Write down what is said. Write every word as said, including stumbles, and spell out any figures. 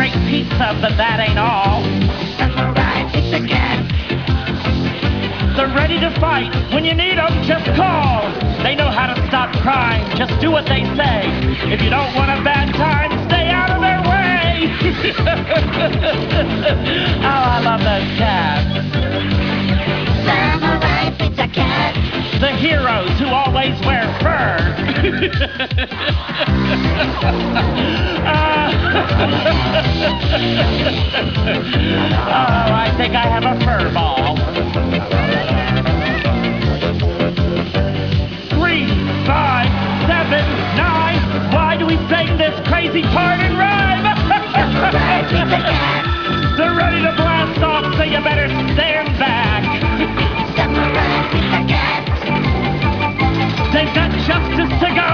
great pizza, but that ain't all. Samurai Pizza Cats. They're ready to fight. When you need them, just call. They know how to stop crime. Just do what they say. If you don't want a bad time, stay out of their way. Oh, I love those cats. Samurai Pizza Cats. The heroes who always wear fur. uh, oh, I think I have a fur ball. Three, five, seven, nine. Why do we sing this crazy part in rhyme? Samurai Pizza Cats. They're ready to blast off, so you better stand back. Samurai Pizza Cats. They've got justice to go.